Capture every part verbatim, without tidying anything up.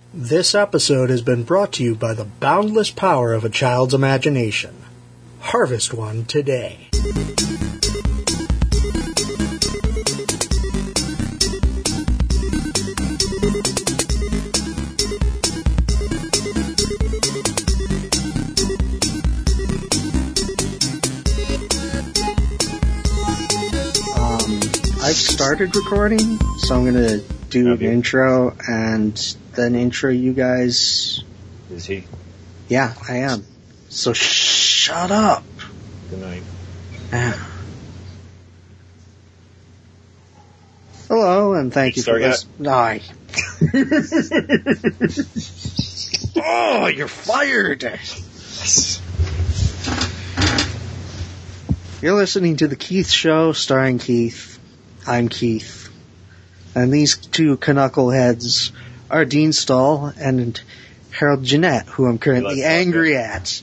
This episode has been brought to you by the boundless power of a child's imagination. Harvest one today. Um, I've started recording, so I'm going to do Have an you? intro and then intro you guys. Is he? Yeah, I am. So sh- shut up. Good night. Ah. Hello, and thank you for Start yet? listening. Oh, you're fired. You're listening to The Keith Show, starring Keith. I'm Keith. And these two knuckleheads are Dean Stahl and Harold Jeanette, who I'm currently You like angry at.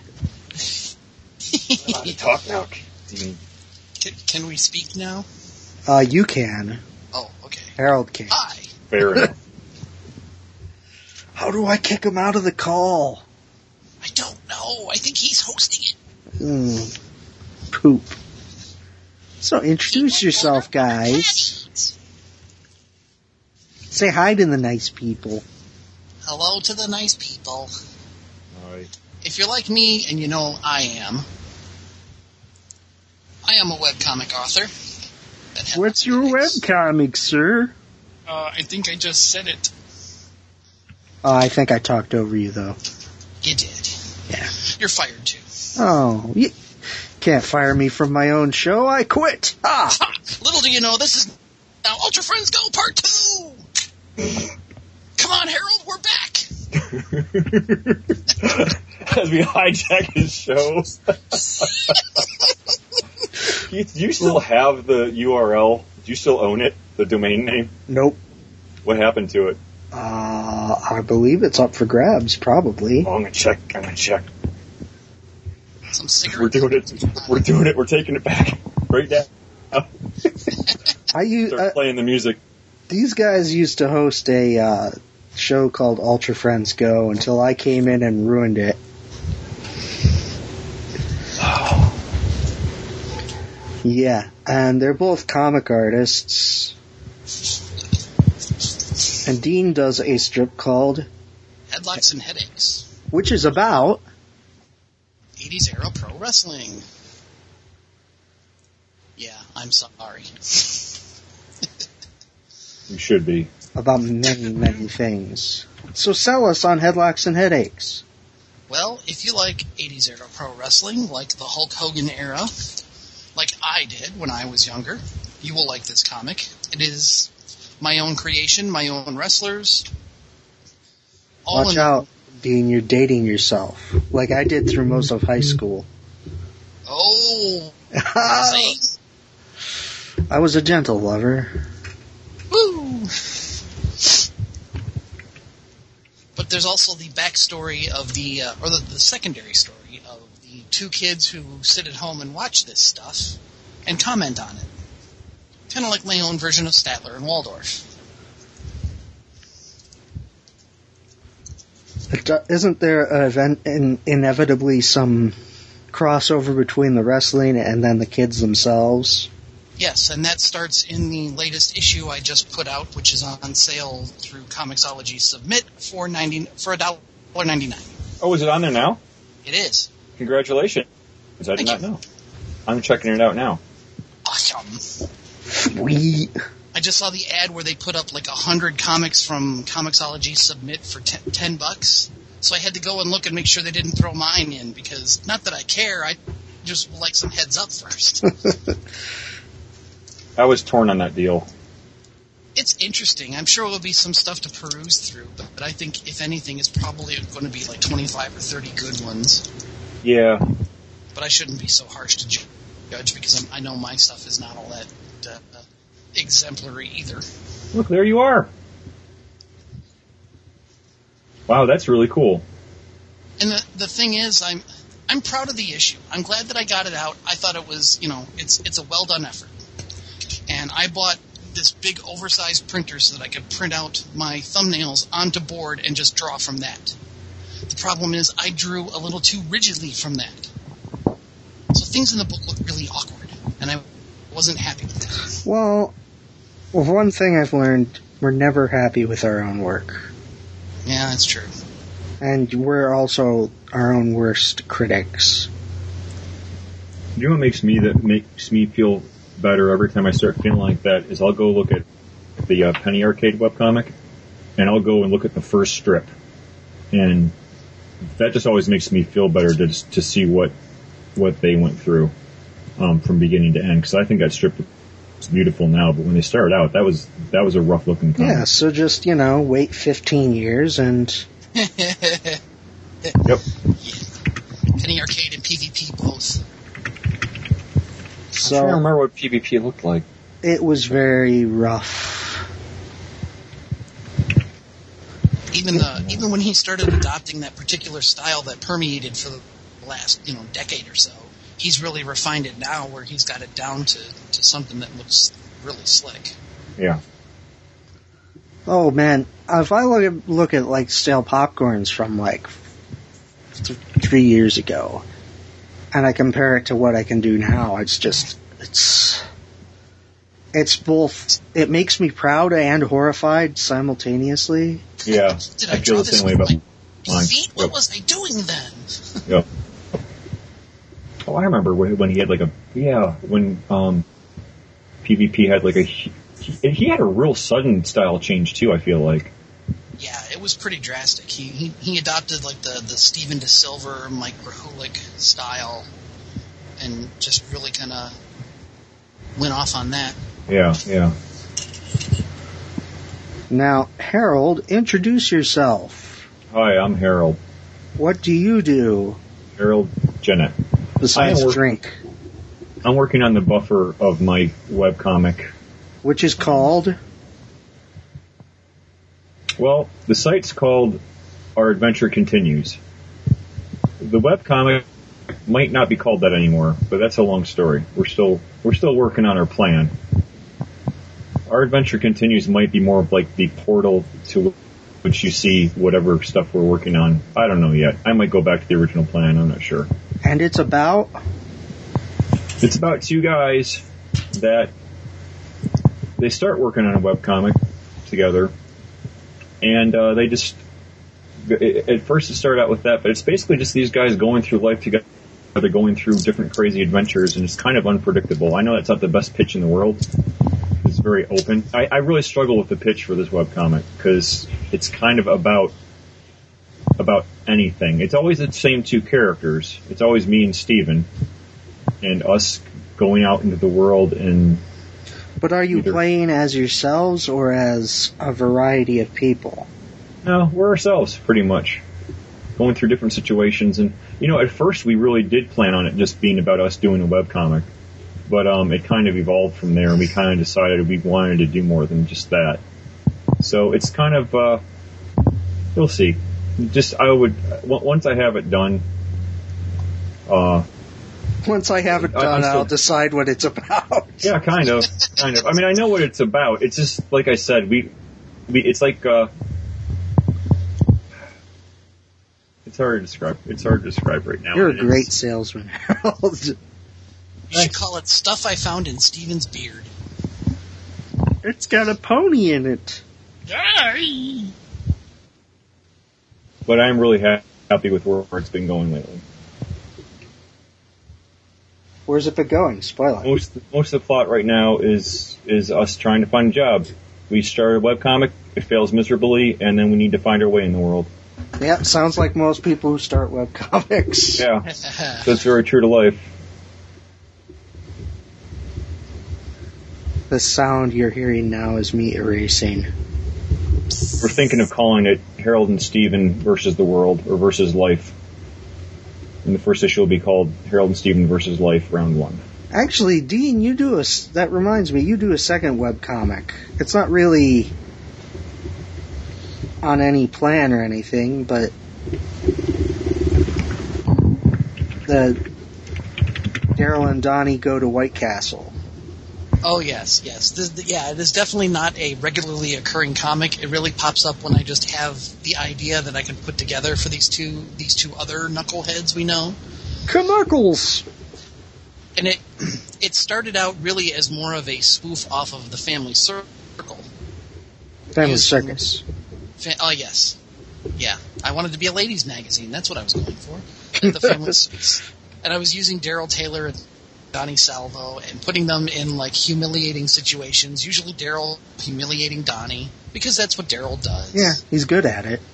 Talk now. Dean. Can, can we speak now? uh, you can. Oh, okay. Harold can. Hi. Fair enough. How do I kick him out of the call? I don't know. I think he's hosting it. Mm, poop. So introduce yourself, guys. Say hi to the nice people. Hello to the nice people. Alright. If you're like me, and you know I am, I am a webcomic author. that has What's your comics. webcomic, sir? Uh, I think I just said it. Oh, I think I talked over you, though. You did. Yeah. You're fired too. Oh, you can't fire me from my own show. I quit. Ah! Ha! Little do you know, this is now Ultra Friends Go Part two! Come on, Harold, we're back! As we hijack his show. Keith, do you still have the U R L? Do you still own it? The domain name? Nope. What happened to it? Uh, I believe it's up for grabs, probably. Oh, I'm gonna check. I'm gonna check. Some We're cigarettes. doing it. We're doing it. We're taking it back. Right now. I use, Start uh, playing the music. these guys used to host a uh, show called Ultra Friends Go until I came in and ruined it. Yeah, and they're both comic artists. And Dean does a strip called, Headlocks and Headaches. which is about, eighties era pro wrestling. Yeah, I'm sorry. You should be. about many, many things. So sell us on Headlocks and Headaches. Well, if you like eighties era pro wrestling, like the Hulk Hogan era, like I did when I was younger, you will like this comic. It is my own creation, my own wrestlers. All Watch in out, Dean, you're dating yourself. Like I did through most of high school. Oh, see? I was a gentle lover. Woo! But there's also the backstory of the, uh, or the, the secondary story of the two kids who sit at home and watch this stuff and comment on it. Kind of like my own version of Statler and Waldorf. It do- Isn't there an event in, inevitably some crossover between the wrestling and then the kids themselves? Yes, and that starts in the latest issue I just put out, which is on sale through Comixology Submit for ninety for a dollar ninety nine. Oh, is it on there now? It is Congratulations. I did Thank not you. know. I'm checking it out now. awesome. Sweet. I just saw the ad where they put up like a hundred comics from Comixology Submit for ten, ten bucks. So I had to go and look and make sure they didn't throw mine in because not that I care, I just would like some heads up first. I was torn on that deal. It's interesting. I'm sure it will be some stuff to peruse through, but, but I think if anything, it's probably going to be like twenty-five or thirty good ones. Yeah. But I shouldn't be so harsh to ju- judge because I'm, I know my stuff is not all that uh, exemplary either. Look, there you are. Wow, that's really cool. And the the thing is, I'm I'm proud of the issue. I'm glad that I got it out. I thought it was, you know, it's it's a well done effort. And I bought this big oversized printer so that I could print out my thumbnails onto board and just draw from that. The problem is I drew a little too rigidly from that. So things in the book look really awkward, and I wasn't happy with that. Well, well, one thing I've learned, we're never happy with our own work. Yeah, that's true. And we're also our own worst critics. You know what makes me that makes me feel better every time I start feeling like that is I'll go look at the uh, Penny Arcade webcomic, and I'll go and look at the first strip, and that just always makes me feel better to to see what what they went through um, from beginning to end. Because I think that strip is beautiful now, but when they started out, that was that was a rough looking comic. Yeah, so just you know, wait fifteen years and. Yep. Yeah. Penny Arcade and P V P both. So I don't remember what P V P looked like. It was very rough. Even the even when he started adopting that particular style that permeated for the last you know decade or so, he's really refined it now, where he's got it down to, to something that looks really slick. Yeah. Oh man, if I look at look at like stale popcorns from like th- three years ago, and I compare it to what I can do now, it's just it's it's both. It makes me proud and horrified simultaneously. Yeah, Did I, I, feel draw the this same way with about my mine. feet? What Yep. was I doing then? Yep. Oh, I remember when, when he had like a yeah when um, P V P had like a he, he had a real sudden style change too. I feel like. Yeah, it was pretty drastic. He he, he adopted like the, the Steven DeSilver, Mike Grahulik style, and just really kind of went off on that. Yeah, yeah. Now, Harold, introduce yourself. Hi, I'm Harold. What do you do Harold Jennett. besides I work- drink? I'm working on the buffer of my webcomic. Which is called? Well, the site's called Our Adventure Continues. The webcomic might not be called that anymore, but that's a long story. We're still we're still working on our plan. Our Adventure Continues might be more of like the portal to which you see whatever stuff we're working on. I don't know yet. I might go back to the original plan. I'm not sure. And it's about? It's about two guys that they start working on a webcomic together, and uh, they just at first it started out with that, but it's basically just these guys going through life together. They're going through different crazy adventures, and it's kind of unpredictable. I know that's not the best pitch in the world. It's very open. I, I really struggle with the pitch for this webcomic because it's kind of about about anything. It's always the same two characters. It's always me and Steven, and us going out into the world and. But are you Either. playing as yourselves or as a variety of people? No, we're ourselves, pretty much. Going through different situations. And, you know, at first we really did plan on it just being about us doing a webcomic. But um, it kind of evolved from there, and we kind of decided we wanted to do more than just that. So it's kind of, uh, we'll see. Just, I would, once I have it done, uh, Once I have it I- done, I'm still- I'll decide what it's about. yeah, kind of, kind of. I mean, I know what it's about. It's just, like I said, we, we it's like, uh, it's hard to describe. It's hard to describe right now. You're a It is- great salesman, Harold. You should call it Stuff I Found in Steven's Beard. It's got a pony in it. Yay! But I'm really ha- happy with where it's been going lately. Where's it been going? Spoil it. Most most of the plot right now is is us trying to find a job. We start a webcomic, it fails miserably, and then we need to find our way in the world. Yeah, sounds like most people who start webcomics. Yeah, that's very true to life. The sound you're hearing now is me erasing. We're thinking of calling it Harold and Steven versus the world, or versus life. And the first issue will be called Harold and Steven versus Life, Round One. Actually, Dean, you do a. s- That reminds me, you do a second webcomic. It's not really on any plan or anything, but the Daryl and Donnie go to White Castle. Oh, yes, yes. This, the, yeah, it is definitely not a regularly occurring comic. It really pops up when I just have the idea that I can put together for these two these two other knuckleheads we know. Knuckles! And it it started out really as more of a spoof off of the Family Circle. Family Using- Circus. Fa- oh, yes. Yeah. I wanted to be a ladies' magazine. That's what I was going for. The Family Circus. And I was using Daryl Taylor and Donnie Salvo and putting them in, like, humiliating situations. Usually Daryl humiliating Donnie, because that's what Daryl does. Yeah, he's good at it.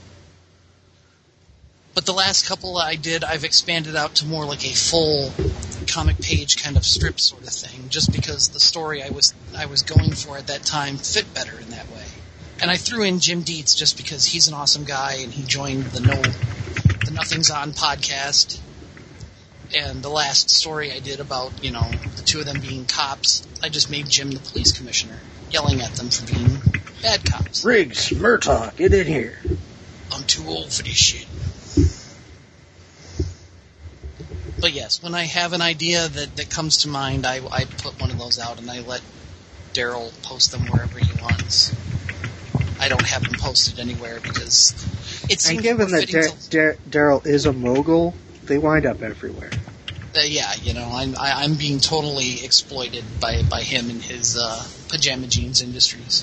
But the last couple I did, I've expanded out to more like a full comic page kind of strip sort of thing, just because the story I was I was going for at that time fit better in that way. And I threw in Jim Dietz just because he's an awesome guy and he joined the No the Nothing's On podcast. And the last story I did about, you know, the two of them being cops, I just made Jim the police commissioner, yelling at them for being bad cops. Riggs, Murtaugh, get in here. I'm too old for this shit. But yes, when I have an idea that, that comes to mind, I, I put one of those out and I let Daryl post them wherever he wants. I don't have them posted anywhere because it seems And given more that fitting Dar- to- Dar- Daryl is a mogul, they wind up everywhere. Uh, yeah, you know, I'm I, I'm being totally exploited by by him and his uh, Pajama Jeans Industries.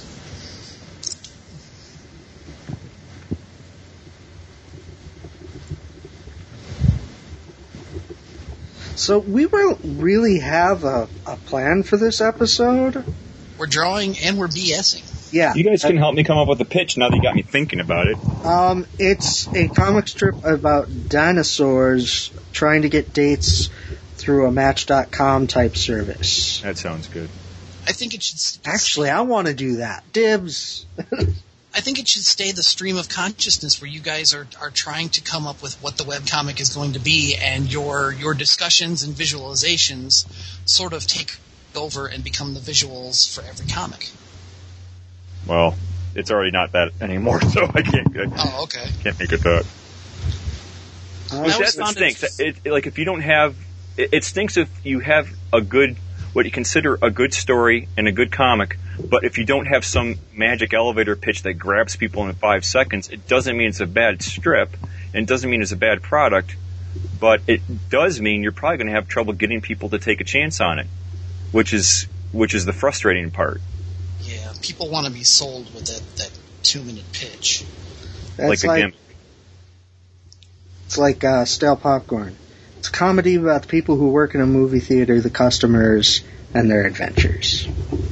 So we don't really have a, a plan for this episode. We're drawing and we're BSing. Yeah. You guys can help me come up with a pitch now that you got me thinking about it. Um, it's a comic strip about dinosaurs trying to get dates through a Match dot com type service. That sounds good. I think it should. St- Actually, I want to do that. Dibs. I think it should stay the stream of consciousness where you guys are, are trying to come up with what the webcomic is going to be, and your your discussions and visualizations sort of take over and become the visuals for every comic. Well, it's already not that anymore, so I can't. I Oh, okay. can't make it that. Uh, That was That's what founded- stinks. It, it- like if you don't have, it, it stinks if you have a good, what you consider a good story and a good comic, but if you don't have some magic elevator pitch that grabs people in five seconds, it doesn't mean it's a bad strip, and it doesn't mean it's a bad product, but it does mean you're probably going to have trouble getting people to take a chance on it, which is which is the frustrating part. Yeah, people want to be sold with that, that two-minute pitch. That's like a like, gimmick. it's like uh, stale popcorn. It's a comedy about the people who work in a movie theater, the customers, and their adventures.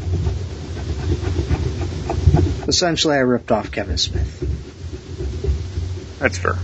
Essentially, I ripped off Kevin Smith. That's fair.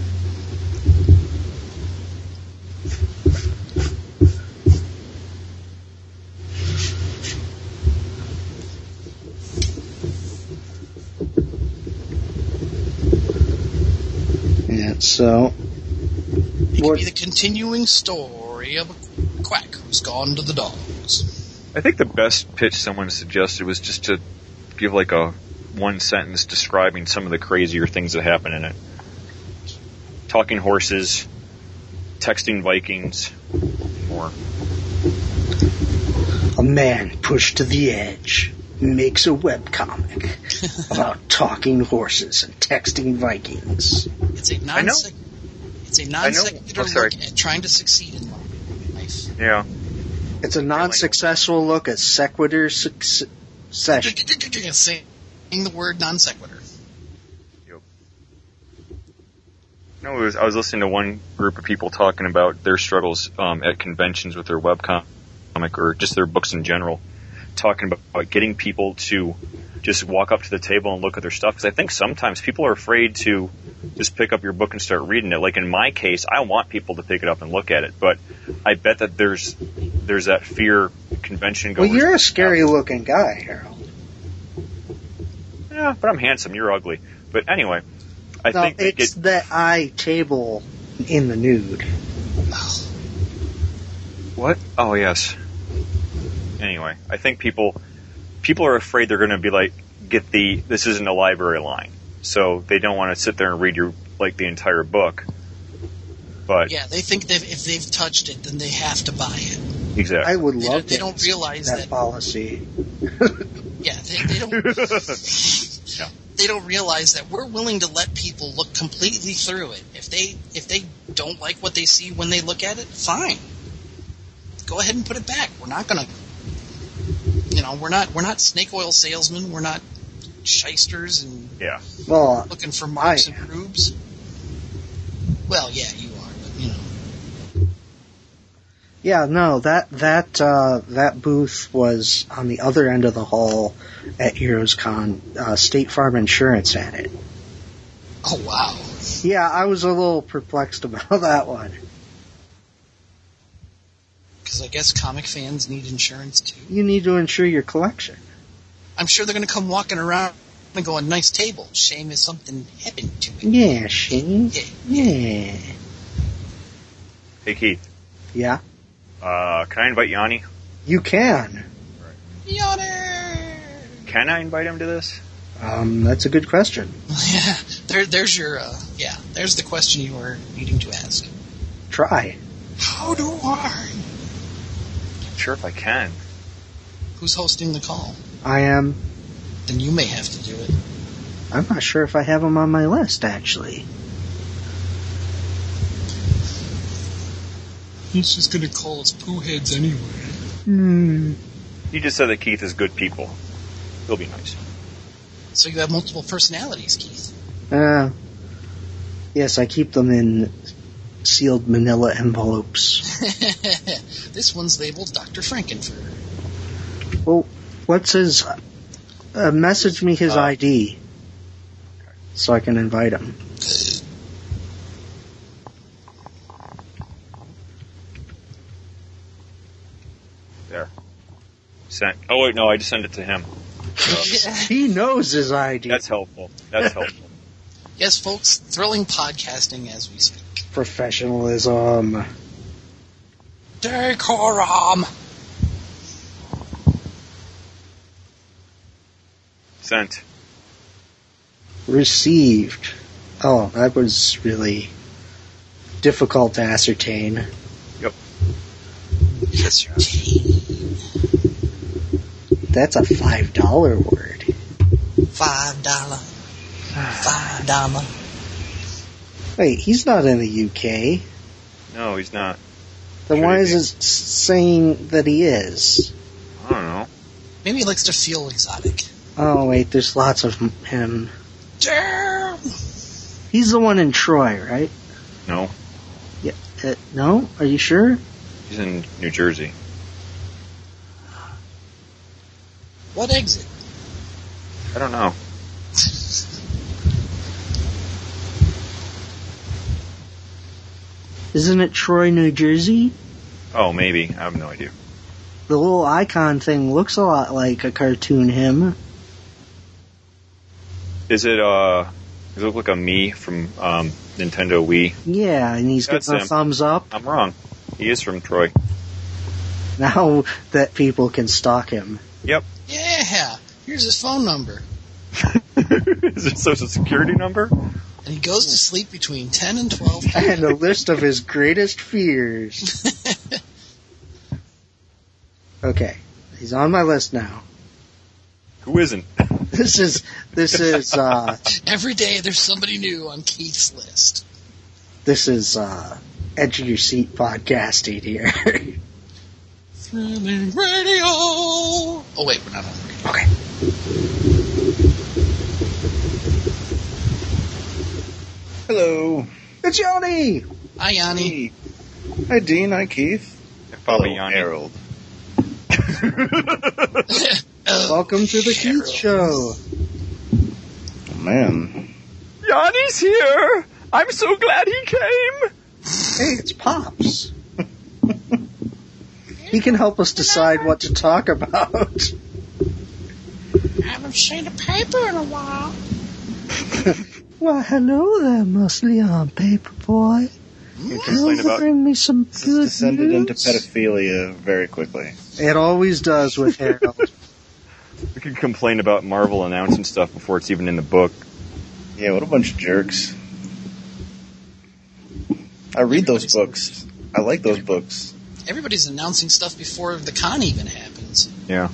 Yeah, so It What- could be the continuing story of a quack who's gone to the dogs. I think the best pitch someone suggested was just to give like a one sentence describing some of the crazier things that happen in it. Talking horses, texting Vikings, more. a man pushed to the edge makes a webcomic about talking horses and texting Vikings. It's a I know. non It's a I non know. sequitur Oh, sorry. look at trying to succeed in life. Yeah. It's a non-successful look at sequitur succession. Saying the word non sequitur. No, it was, I was listening to one group of people talking about their struggles um, at conventions with their webcomic or just their books in general, talking about getting people to just walk up to the table and look at their stuff. Because I think sometimes people are afraid to just pick up your book and start reading it. Like in my case, I want people to pick it up and look at it, but I bet that there's there's that fear convention Well, goers. you're a scary-looking guy, Harold. Yeah, but I'm handsome. You're ugly. But anyway, I No, think they it's get. the eye table in the nude. What? Oh, yes. Anyway, I think people people are afraid they're going to be like, get the, this isn't a library line. So they don't want to sit there and read your, like, the entire book. But, Yeah, they think that if they've touched it, then they have to buy it. Exactly. I would They love don't- to they don't realize that, that- policy. Yeah, they, they don't. Yeah. They don't realize that we're willing to let people look completely through it. If they if they don't like what they see when they look at it, fine. Go ahead and put it back. We're not gonna. You know, we're not we're not snake oil salesmen. We're not shysters and Yeah. Well, looking for marks I and rubes. Well, yeah, you are, but you know. yeah, no, that that uh, that booth was on the other end of the hall at HeroesCon. Uh, State Farm Insurance had it. Oh wow. Yeah, I was a little perplexed about that one. Because I guess comic fans need insurance too. You need to insure your collection. I'm sure they're going to come walking around and go, a nice table. Shame if something happened to it. Yeah, Shane. Yeah. Yeah. Hey, Keith. Yeah, Uh, can I invite Yanni? you can. Yawner! Can I invite him to this? Um, that's a good question. Yeah, there, there's your, uh, yeah, there's the question you were needing to ask. Try. How do I? Not sure if I can. Who's hosting the call? I am. Then you may have to do it. I'm not sure if I have him on my list, actually. He's just going to call us poo heads anyway. Hmm. You just said that Keith is good people. He'll be nice. So you have multiple personalities, Keith. Uh, yes, I keep them in sealed manila envelopes. This one's labeled Doctor Frankenfurter. Well, what's his... Uh, message me his Uh, I D. So I can invite him. There. Sent. Oh, wait, no, I just sent it to him. He knows his I D. That's helpful. That's helpful. Yes, folks, thrilling podcasting as we speak. Professionalism. Decorum! Sent. Received. Oh, that was really difficult to ascertain. Yep. That's a five dollar word. Five dollar. Five dollar. Wait, he's not in the U K. No, he's not. Then Should why he is be? it s- saying that he is? I don't know. Maybe he likes to feel exotic. Oh, wait, there's lots of m- him. Damn! He's the one in Troy, right? No. Yeah. Uh, no? Are you sure? He's in New Jersey. What exit? I don't know. Isn't it Troy, New Jersey? Oh, maybe. I have no idea. The little icon thing looks a lot like a cartoon him. Is it, uh, does it look like a me from, um, Nintendo Wii? Yeah, and he's That's getting a him. thumbs up. I'm wrong. He is from Troy. Now that people can stalk him. Yep. Yeah! Here's his phone number. Is it social security number? And he goes to sleep between ten and twelve. And a list of his greatest fears. Okay, he's on my list now. Who isn't? This is, this is, uh, Every day there's somebody new on Keith's list. this is, uh, Edge of Your Seat podcasting here. Thrilling radio! Oh wait, we're not on radio. Okay. Hello. It's Yanni! Hi, Yanni. Hey. Hi, Dean. Hi, Keith. Probably Hello, Yanni. Harold. Uh, Welcome to the Harold. Keith Show. Oh, man. Yanni's here! I'm so glad he came! Hey, it's Pops. He can help us decide what to talk about. I haven't seen a paper in a while. Well, hello there, Muscly Arm Paper Boy. You Will complain you about bring me some This good has descended into news? pedophilia very quickly. It always does with Harold. we could complain about Marvel announcing stuff before it's even in the book. Yeah, what a bunch of jerks. I read those books. I like those books. everybody's announcing stuff before the con even happens. Yeah.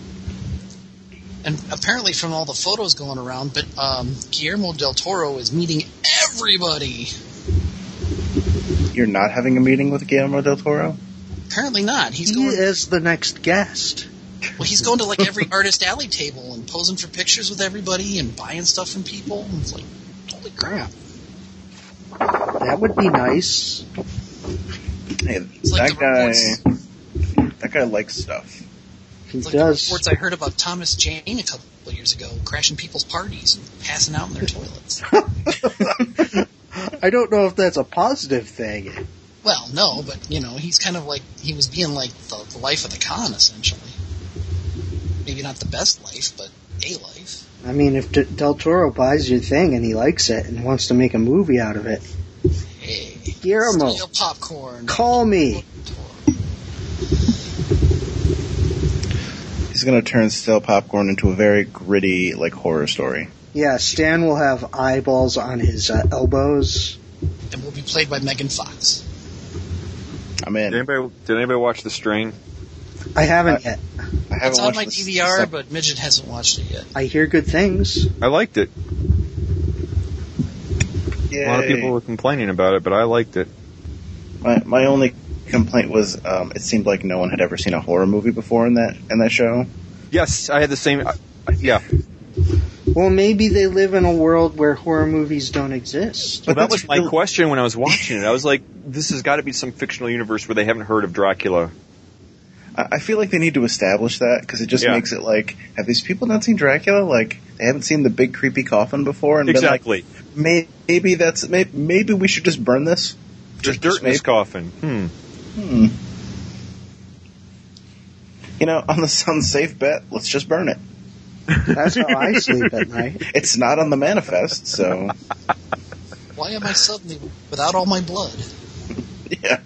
And apparently from all the photos going around, but um, Guillermo del Toro is meeting everybody. You're not having a meeting with Guillermo del Toro? Apparently not. He's He going. is the next guest. Well, he's going to like every artist alley table and posing for pictures with everybody and buying stuff from people. And it's like, holy crap! That would be nice. Hey, It's like that the reports- guy, that guy likes stuff. He It's like the does. reports I heard about Thomas Jane a couple of years ago, crashing people's parties and passing out in their toilets. I don't know if that's a positive thing. Well, no, but you know, he's kind of like he was being like the, the life of the con, essentially. Maybe not the best life, but a life. I mean, if D- Del Toro buys your thing and he likes it and wants to make a movie out of it, Hey, Guillermo, steel popcorn. call me. He's going to turn Stale Popcorn into a very gritty, like, horror story. Yeah, Stan will have eyeballs on his uh, elbows. And will be played by Megan Fox. I'm in. Did anybody, did anybody watch The Strain? I haven't yet. I haven't It's on watched my this- D V R, this- but Midget hasn't watched it yet. I hear good things. I liked it. Yay. A lot of people were complaining about it, but I liked it. My my only complaint was um, it seemed like no one had ever seen a horror movie before in that in that show. Yes, I had the same. Uh, yeah, Well, maybe they live in a world where horror movies don't exist. well, But that that's was my really- question when I was watching it. I was like, "This has got to be some fictional universe where they haven't heard of Dracula." I, I feel like they need to establish that because it just Yeah. makes it like, have these people not seen Dracula? Like they haven't seen the big creepy coffin before, and Exactly. been like, may, maybe that's may, maybe we should just burn this. There's Just- dirt just in this maybe- coffin. Hmm. Hmm. You know, on the sun's safe bet, let's just burn it. That's how I sleep at night. It's not on the manifest, so Why am I suddenly without all my blood? yeah.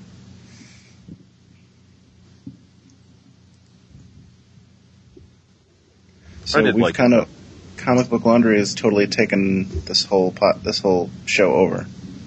So I did we've like kind of Comic Book Laundry has totally taken this whole pot, this whole show over.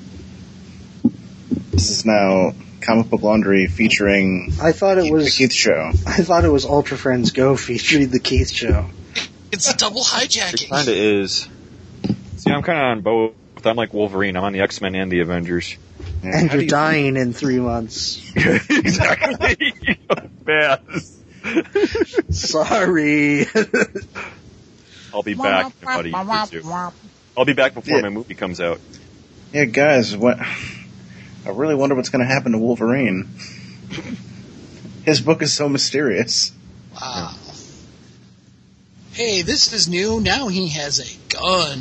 This is now Comic Book Laundry featuring I thought it the was. Keith Show. I thought it was Ultra Friends Go featuring the Keith Show. It's a double It hijacking. kind of is. See, I'm kind of on both. I'm like Wolverine. I'm on the X-Men and the Avengers. Yeah, And how do you're you- dying in three months. Exactly. Bad. Sorry. I'll be back in about a year or two. I'll be back before Yeah. my movie comes out. Yeah, guys, what? I really wonder what's going to happen to Wolverine. His book is so mysterious. Wow. Hey, this is new. Now he has a gun.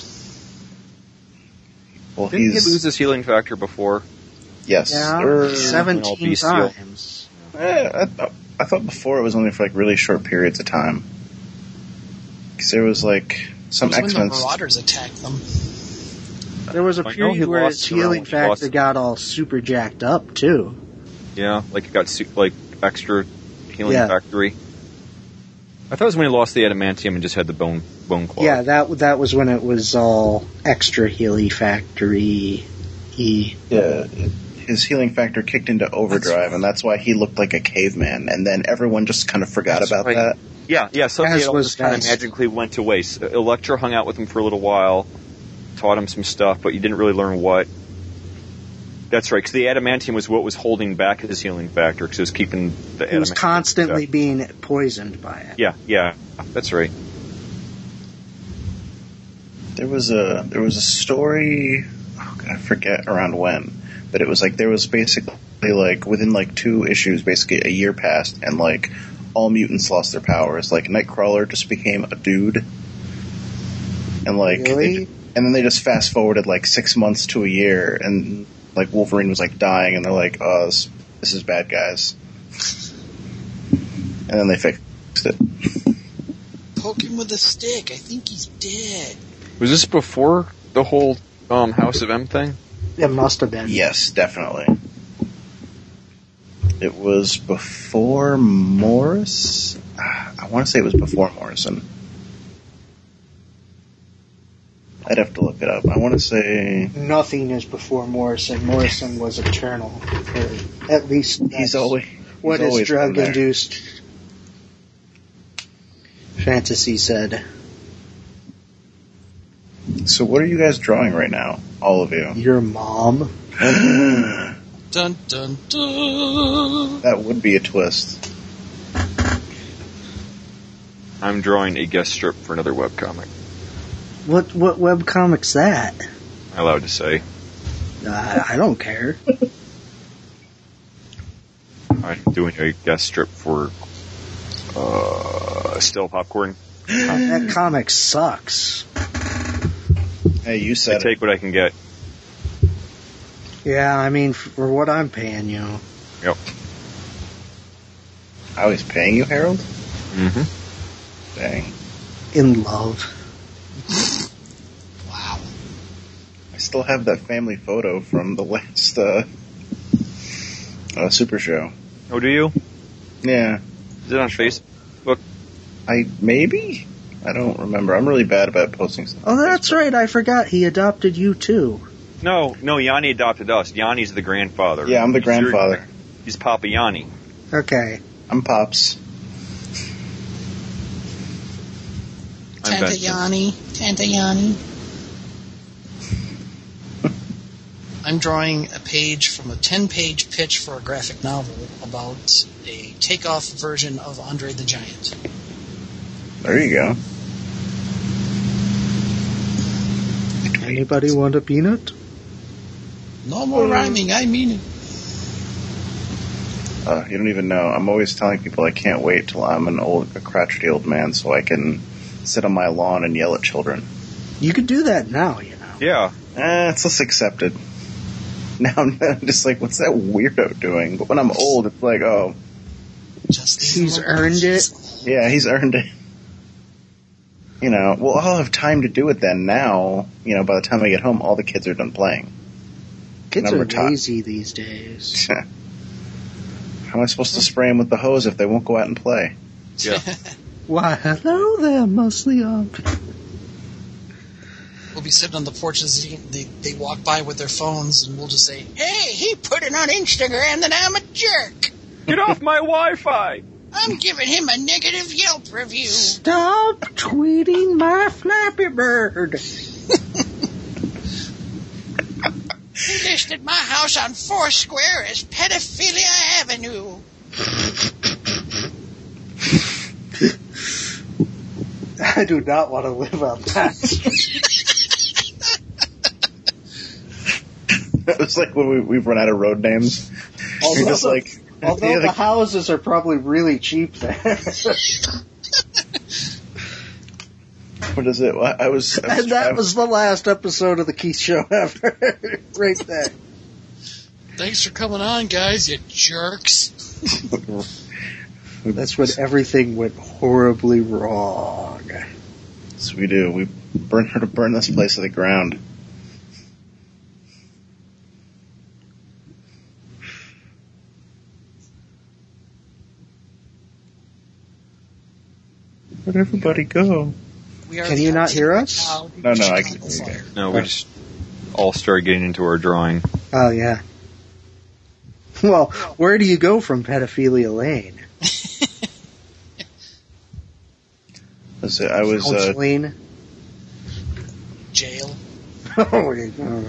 Well, Didn't he he's lose his healing factor before? yes. Yeah, Er, All seventeen bestial. times. eh, I, thought, I thought before it was only for like really short periods of time. Because there was like some It was X when Men. the Marauders attacked them. There was a I know period he where lost its it around healing when he factor lost- got all super jacked up, too. Yeah, like it got su- like extra healing Yeah. factory. I thought it was when he lost the adamantium and just had the bone bone claw. Yeah, that that was when it was all extra healing factory. E. Yeah, his healing factor kicked into overdrive, and that's why he looked like a caveman. And then everyone just kind of forgot That's about right. that. yeah, yeah. Suddenly As it all was just kind of Vest. magically went away. So Elektra hung out with him for a little while, taught him some stuff, but you didn't really learn what. That's right, because the adamantium was what was holding back his healing factor, because it was keeping the He was adamantium constantly stuck. being poisoned by it. Yeah, yeah, that's right. There was a there was a story. Oh God, I forget around when, but it was like there was basically like within like two issues, basically a year passed, and like all mutants lost their powers. Like Nightcrawler just became a dude, and like Really? they, and then they just fast forwarded like six months to a year, and like Wolverine was like dying, and they're like, "Oh, this, this is bad, guys," and then they fixed it. Poke him with a stick. I think he's dead. Was this before the whole um, House of M thing? It must have been. Yes, definitely. It was before Morris. I want to say it was before Morrison. I'd have to look it up. I want to say Nothing is before Morrison. Morrison was eternal. Or At least He's always what he's his always been there. drug-induced fantasy said. So what are you guys drawing right now? All of you. Your mom. That Dun dun dun. would be a twist. I'm drawing a guest strip for another webcomic. What what webcomic's that? Am I allowed to say? I, I don't care. I'm doing a guest strip for uh, Still Popcorn. That comic sucks. Hey, you I said it. take what I can get. Yeah, I mean, for what I'm paying you. Yep. I was paying you, Harold? Mm-hmm. Dang. In love. Wow. I still have that family photo from the last uh, uh, Super Show. Oh, do you? Yeah. Is it on Facebook? I maybe? I don't remember. I'm really bad about posting stuff. Oh, that's right. I forgot he adopted you too. No, no, Yanni adopted us. Yanni's the grandfather. Yeah, I'm the He's your- grandfather. He's Papa Yanni. Okay. I'm Pops. I'm Tanta Benson. Yanni. Tanta Yanni. I'm drawing a page from a ten-page pitch for a graphic novel about a takeoff version of Andre the Giant. There you go. Anybody want a peanut? No more rhyming, I mean it. Uh, you don't even know. I'm always telling people I can't wait till I'm an old, a crotchety old man so I can sit on my lawn and yell at children. You could do that now, you know. Yeah. Eh, it's less accepted. Now I'm just like, what's that weirdo doing? But when I'm old, it's like, oh, Just He's earned it. yeah, he's earned it. You know, well, I'll have time to do it then. Now, you know, by the time I get home, all the kids are done playing. Kids Number are top. lazy these days. How am I supposed to spray them with the hose if they won't go out and play? Yeah. Why, hello there, muscly arm. We'll be sitting on the porch as they, they, they walk by with their phones, and we'll just say, "Hey, he put it on Instagram that I'm a jerk. Get off my Wi-Fi! I'm giving him a negative Yelp review." Stop tweeting my Flappy Bird. He listed my house on Foursquare as Pedophilia Avenue. I do not want to live on that. It's like when we, we've run out of road names. You're just like, Although yeah, the the- houses are probably really cheap there. what is it? I was, I was And that traveling- was the last episode of the Keith Show ever. Right there. Thanks for coming on, guys, you jerks. That's when everything went horribly wrong. Yes, we do. We burn her to burn this place to the ground. Where'd everybody go? We are Can the you not hear ultimate us? cloud No, no, I can Chicago hear you. Fire. No, we just all started getting into our drawing. Oh, yeah. Well, where do you go from Pedophilia Lane? Was it- I was, uh, Counseling? Jail. Oh, wait, uh,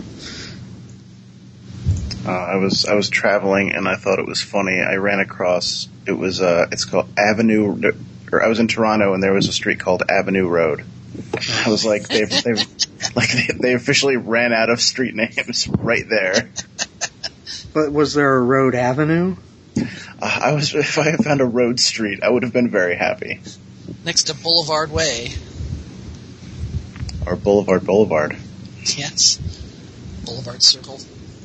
uh, I was, I was traveling and I thought it was funny. I ran across, it was, uh, it's called Avenue, or I was in Toronto and there was a street called Avenue Road. I was like, they've, they've, like they, they officially ran out of street names right there. But was there a Road Avenue? Uh, I was, if I had found a road street, I would have been very happy. Next to Boulevard Way. Or Boulevard Boulevard. Yes. Boulevard Circle.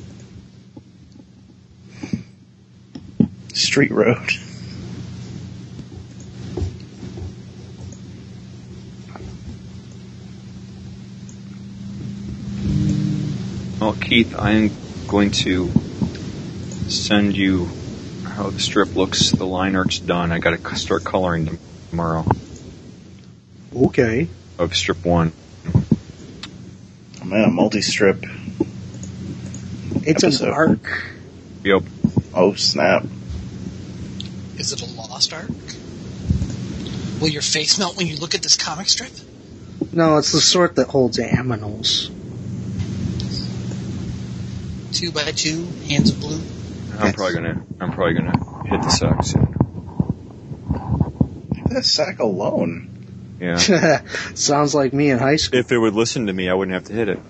Street Road. Well, Keith, I'm going to send you how the strip looks. The line art's done. I got to start coloring them tomorrow Okay. of strip one. Oh man, a multi-strip It's episode. an arc. Yep. Oh, snap. Is it a lost arc? Will your face melt when you look at this comic strip? No, it's the sort that holds aminals. Two by two, hands of blue. I'm probably gonna. I'm probably gonna hit the sack soon. That sack alone. Yeah. Sounds like me in high school. If it would listen to me, I wouldn't have to hit it.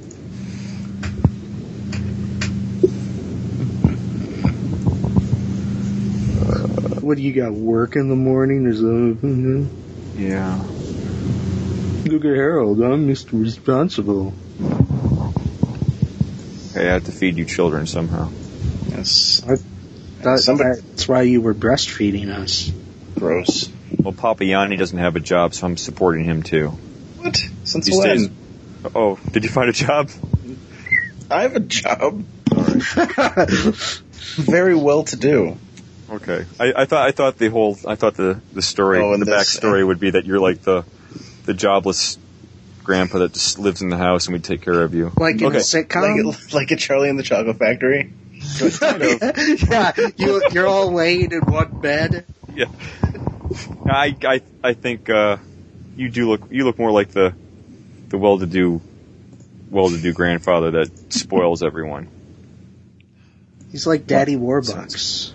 What do you got? Work in the morning or something? Yeah. Look at Harold. I'm Mister Responsible. Hey, I have to feed you children somehow. Yes. I, that, Somebody- that's why you were breastfeeding us. Gross. Well, Papa Yanni doesn't have a job, so I'm supporting him too. What? Since He when? stays- Oh, did you find a job? I have a job. All right. Very well to do. Okay. I, I thought I thought the whole I thought the the story Oh, and the this- backstory would be that you're like the the jobless grandpa that just lives in the house and we take care of you. Like in Okay. a sitcom? Like, like a Charlie and the Chocolate Factory. Kind of. Yeah, you, you're all laid in one bed. Yeah. I I I think uh, you do look you look more like the the well-to-do well-to-do grandfather that spoils everyone. He's like Daddy Warbucks.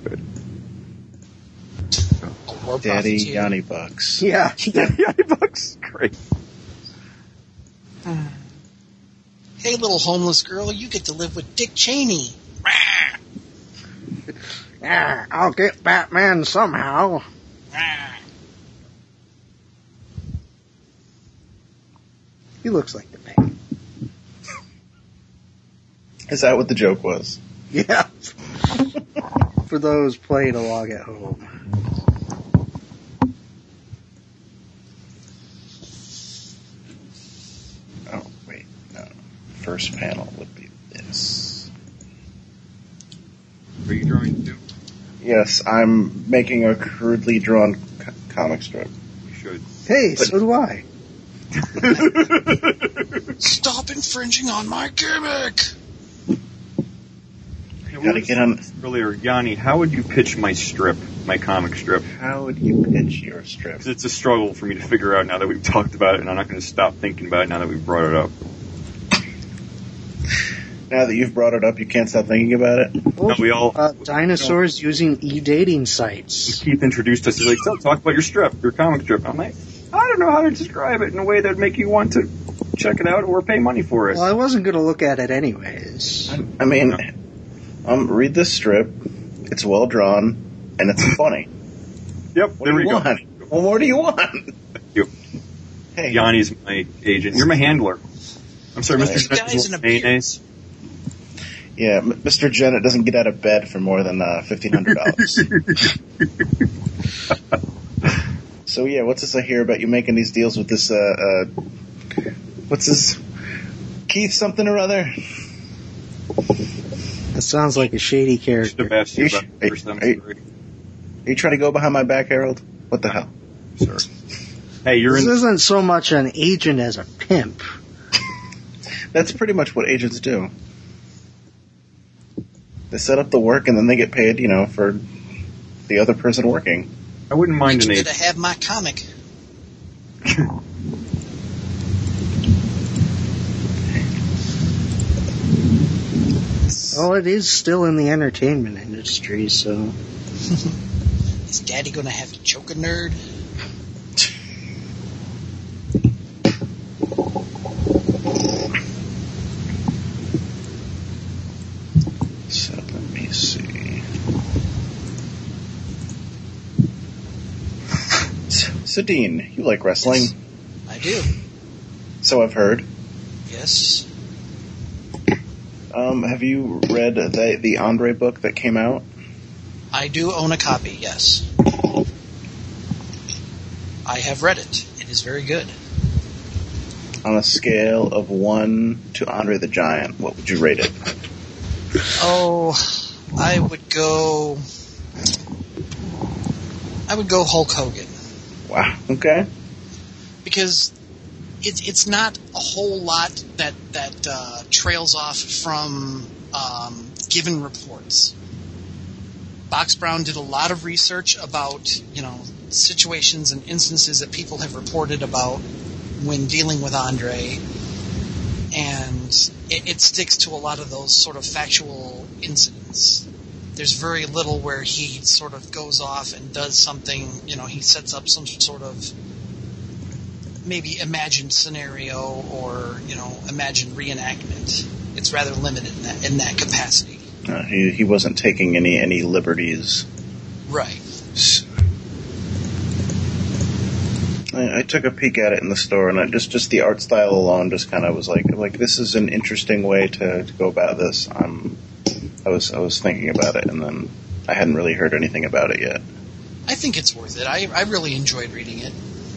A war Daddy profiteer. Yanni Bucks. Yeah. Yeah, bucks. Great. Hey, little homeless girl, you get to live with Dick Cheney. Rah! Yeah, I'll get Batman somehow. Rah! He looks like the man. Is that what the joke was? Yeah. For those playing along at home. Oh, wait, no. First panel would be this. Are you drawing too? Yes, I'm making a crudely drawn co- comic strip. You should. Hey, But- so do I. Stop infringing on my gimmick! You gotta get on. Earlier, Yanni, how would you pitch my strip, my comic strip? How would you pitch your strip? Because it's a struggle for me to figure out now that we've talked about it, and I'm not going to stop thinking about it now that we've brought it up. Now that you've brought it up, you can't stop thinking about it? No, we all. Uh, dinosaurs using e-dating sites. Keith introduced us. He's like, "So, talk about your strip, your comic strip." I'm like, I don't know how to describe it in a way that would make you want to check it out or pay money for it. Well, I wasn't going to look at it anyways. I mean, um, read this strip. It's well drawn, and it's funny. Yep, What there do we you go. want? What more do you want? You. Hey, Yanni's my agent. You're my handler. I'm sorry, This Mister guy's in a beard. Mayonnaise. yeah, M- Mister Jennett doesn't get out of bed for more than uh, fifteen hundred dollars. So yeah, what's this I hear about you making these deals with this? Uh, uh, what's this? Keith something or other? That sounds like a shady Should have character. asked you You about should- the first time. hey, hey. Are you trying to go behind my back, Harold? What the hell? Sorry. Hey, you're This in. isn't so much an agent as a pimp. That's pretty much what agents do. They set up the work and then they get paid, you know, for the other person working. I wouldn't mind You an get to agent. have my comic. Well, it is still in the entertainment industry, so... Is Daddy gonna have to choke a nerd? So let me see. So, Dean, you like wrestling? I do. So I've heard. Yes. Um, have you read the the Andre book that came out? I do own a copy, yes. I have read it. It is very good. On a scale of one to Andre the Giant, what would you rate it? Oh, I would go... I would go Hulk Hogan. Wow. Okay. Because it, it's not a whole lot that, that uh, trails off from um, given reports. Box Brown did a lot of research about, you know, situations and instances that people have reported about when dealing with Andre, and it, it sticks to a lot of those sort of factual incidents. There's very little where he sort of goes off and does something, you know, he sets up some sort of maybe imagined scenario or, you know, imagined reenactment. It's rather limited in that, in that capacity. Uh, he he wasn't taking any any liberties. Right. So, I, I took a peek at it in the store, and I just just the art style alone just kind of was like like this is an interesting way to, to go about this. Um, I was I was thinking about it, and then I hadn't really heard anything about it yet. I think it's worth it. I I really enjoyed reading it.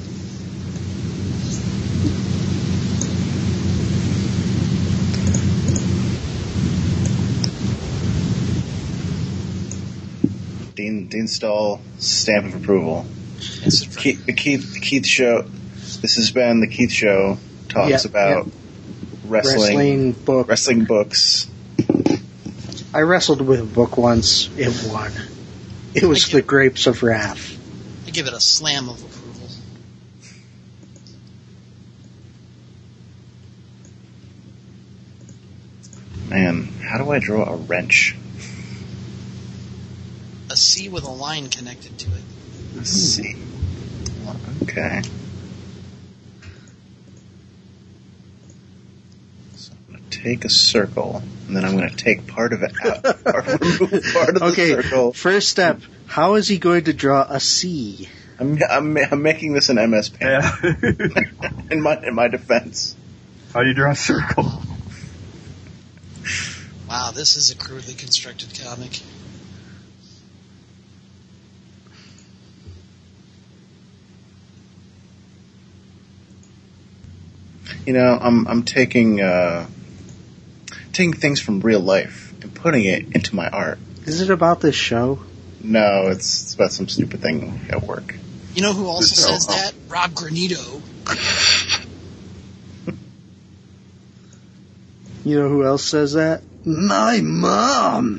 Dean Dean Stahl, stamp of approval. Yes, Keith, the Keith the Keith show. This has been the Keith show. Talks Yep, about yep. wrestling, Wrestling book. wrestling books. I wrestled with a book once. It won. It was The Grapes of Wrath. I give it a slam of approval. Man, how do I draw a wrench? A C with a line connected to it. Let's see. Okay. So I'm going to take a circle, and then I'm going to take part of it out. Or remove part of Okay, the circle. first step. How is he going to draw a C? I'm, I'm, I'm making this an M S Paint. Yeah. in my in my defense. How do you draw a circle? Wow, this is a crudely constructed comic. You know, I'm I'm taking uh, taking things from real life and putting it into my art. Is it about this show? No, it's, it's about some stupid thing at work. You know who also This- oh, says oh. that? Rob Granito. You know who else says that? My mom!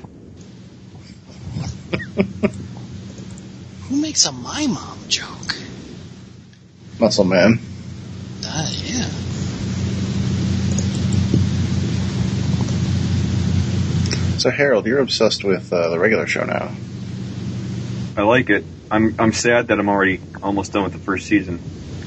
Who makes a my mom joke? Muscle Man. Ah, yeah. So Harold, you're obsessed with uh, the regular show now. I like it. I'm I'm sad that I'm already almost done with the first season.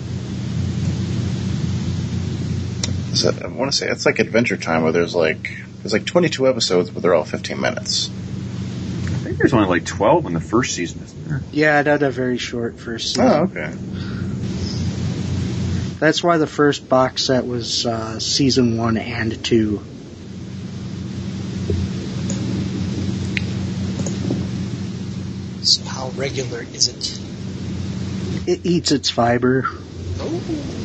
Is it, I want to say it's like Adventure Time, where there's like there's like twenty-two episodes, but they're all fifteen minutes. I think there's only like twelve in the first season, isn't there? Yeah, it had a very short first season. Oh, okay. That's why the first box set was uh, season one and two. So how regular is it? It eats its fiber. Oh.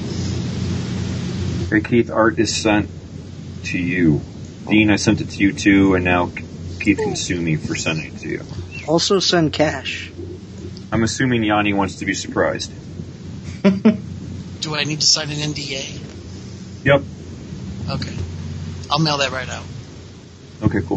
Hey Keith, art is sent to you. Dean, I sent it to you too, and now Keith can sue me for sending it to you. Also send cash. I'm assuming Yanni wants to be surprised. Do I need to sign an N D A? Yep. Okay. I'll mail that right out. Okay, cool.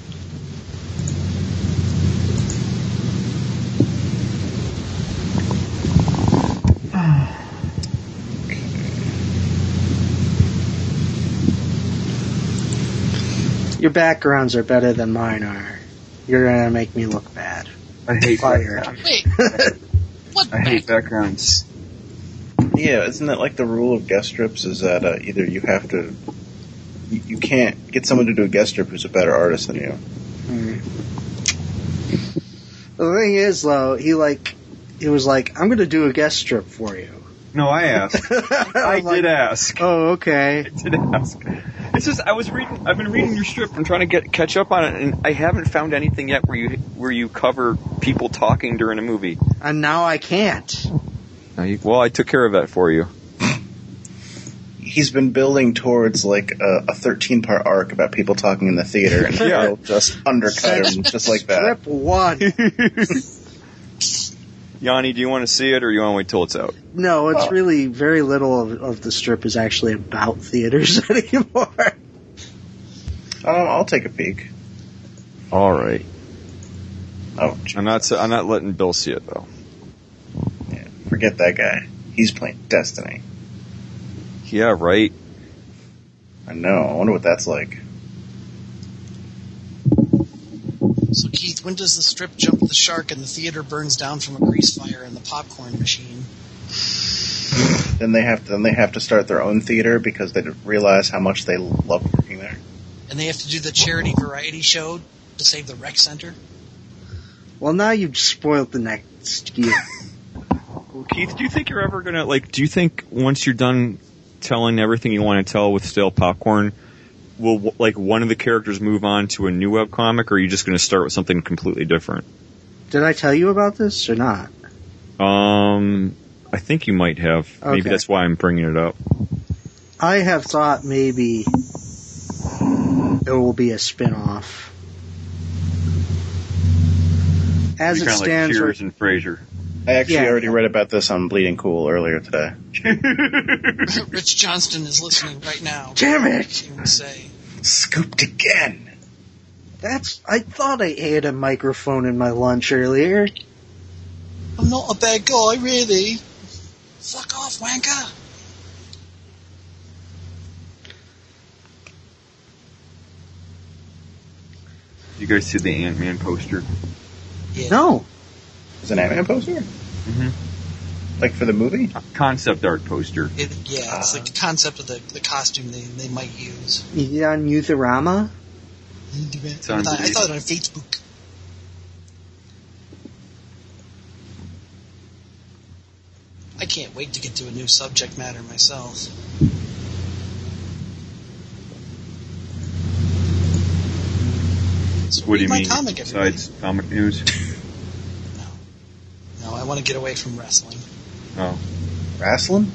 Your backgrounds are better than mine are. You're gonna make me look bad. I hate Fired. backgrounds. Wait. What I hate back- backgrounds. Yeah, isn't that like the rule of guest strips? Is that uh, either you have to, you, you can't get someone to do a guest strip who's a better artist than you. Mm. The thing is, though, he like, he was like, I'm gonna do a guest strip for you. No, I asked. I was like, did ask. Oh, okay. I did ask. It's just I was reading. I've been reading your strip and trying to get catch up on it, and I haven't found anything yet where you where you cover people talking during a movie. And now I can't. Now you, well, I took care of that for you. He's been building towards like a, a thirteen part arc about people talking in the theater, and Yeah. he'll just undercut him just like that. Strip one. Yanni, do you want to see it, or you want to wait till it's out? No, it's Oh. really very little of, of the strip is actually about theaters anymore. Um, I'll take a peek. All right. Oh, gee. I'm not. I'm not letting Bill see it though. Yeah, forget that guy. He's playing Destiny. Yeah, right. I know. I wonder what that's like. So, Keith, when does the strip jump the shark and the theater burns down from a grease fire in the popcorn machine? Then they have to. Then they have to start their own theater because they realize how much they love working there. And they have to do the charity variety show to save the rec center? Well, now you've spoiled the next year. Well, Keith, do you think you're ever gonna like? Do you think once you're done telling everything you want to tell with Stale Popcorn, will like one of the characters move on to a new webcomic, or are you just going to start with something completely different? Did I tell you about this or not? Um, I think you might have. Okay. Maybe that's why I'm bringing it up. I have thought maybe it will be a spin-off. As You're it kinda stands, like right, Cheers and Frasier. I actually Yeah. already read about this on Bleeding Cool earlier today. Rich Johnston is listening right now. damn it! He would say, Scooped again. That's. I thought I had a microphone in my lunch earlier. I'm not a bad guy, really. Fuck off, wanker. You guys see the Ant-Man poster? Yeah. No. Is it an Ant-Man poster? Mm-hmm. Like for the movie? Concept art poster. It, yeah, it's like the concept of the, the costume they, they might use. Is it on Youthorama? It's I on thought, I video. thought it on Facebook. I can't wait to get to a new subject matter myself. So What do read you my mean? comic, everybody. Besides comic news? No. No, I want to get away from wrestling. Oh. Wrestling?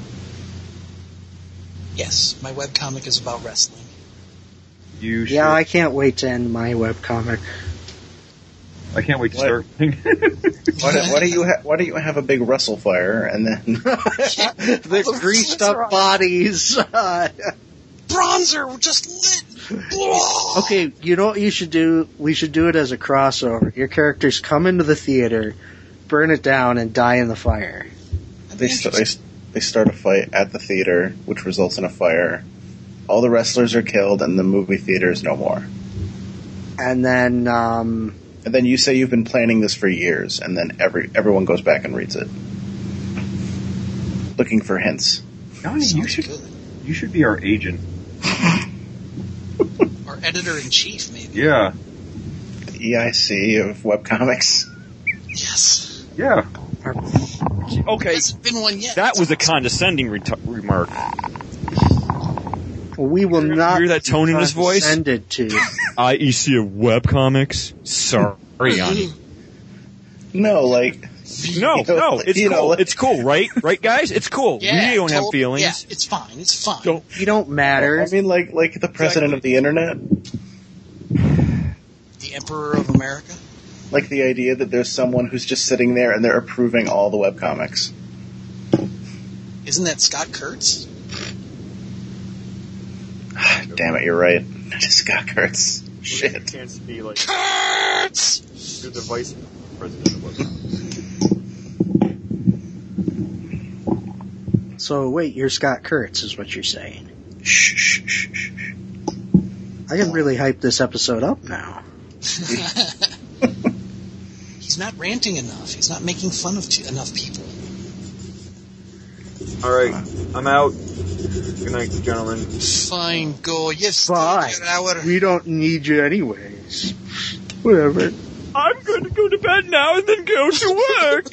Yes, my webcomic is about wrestling. You should. Yeah, I can't wait to end my webcomic. I can't wait to What? start. Why do, why do you ha- why do you have a big wrestle fire and then the Oh, greased that's up right. bodies. Bronzer just lit. Whoa! Okay, you know what you should do? We should do it as a crossover. Your characters come into the theater, burn it down, and die in the fire. That'd they be st- they, interesting. st- they start a fight at the theater, which results in a fire. All the wrestlers are killed, and the movie theater is no more. And then, um, And then you say you've been planning this for years, and then every everyone goes back and reads it, looking for hints. Johnny, you Sounds should good. you should be our agent. Or editor-in-chief, maybe. Yeah. The E I C of webcomics. Yes. Yeah. Okay. Hasn't been one yet. That was a That's condescending re- remark. we will Hear- not hear that be tone in his voice? condescended to. I E C of webcomics. Sorry, Yanni. No, like No, You know, no, it's you know, cool. like- It's cool, right? Right, guys? It's cool. Yeah, we don't have told- feelings. Yeah, it's fine. It's fine. Don't. You don't matter. I mean, like like the president of the internet. The Emperor of America. Like the idea that there's someone who's just sitting there and they're approving all the webcomics. Isn't that Scott Kurtz? Damn it, you're right. It is Scott Kurtz. Shit. Chance to be like Kurtz! you're the vice president of webcomics. So wait, you're Scott Kurtz, is what you're saying. Shh, shh, shh, shh. I can really hype this episode up now. He's not ranting enough. He's not making fun of t- enough people. All right, I'm out. Good night, gentlemen. Fine, go. Yes, Bye. take your hour. We don't need you anyways. Whatever. I'm going to go to bed now and then go to work.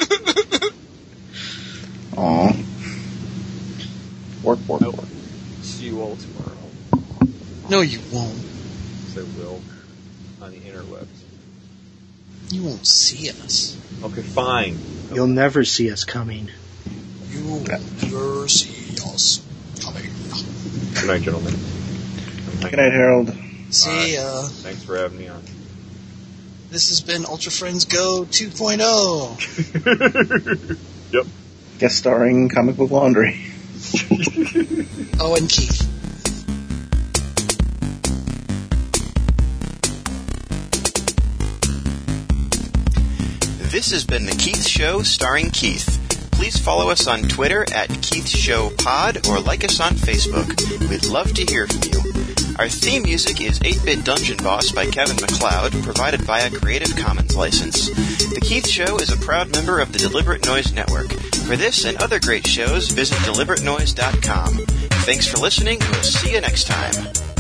Aw. Work, work, work. See you all tomorrow. No, you won't. Yes, I will. On the interwebs. You won't see us. Okay, fine. You'll never see us coming. You will never see us coming. Good night, gentlemen. Good night, Harold. See ya. Thanks for having me on. This has been Ultra Friends Go two point oh. Yep. Guest starring Comic Book Laundry. Oh, and Keith. This has been The Keith Show starring Keith. Please follow us on Twitter at Keith Show Pod or like us on Facebook. We'd love to hear from you. Our theme music is eight-Bit Dungeon Boss by Kevin MacLeod, provided via Creative Commons license. The Keith Show is a proud member of the Deliberate Noise Network. For this and other great shows, visit deliberate noise dot com. Thanks for listening, and we'll see you next time.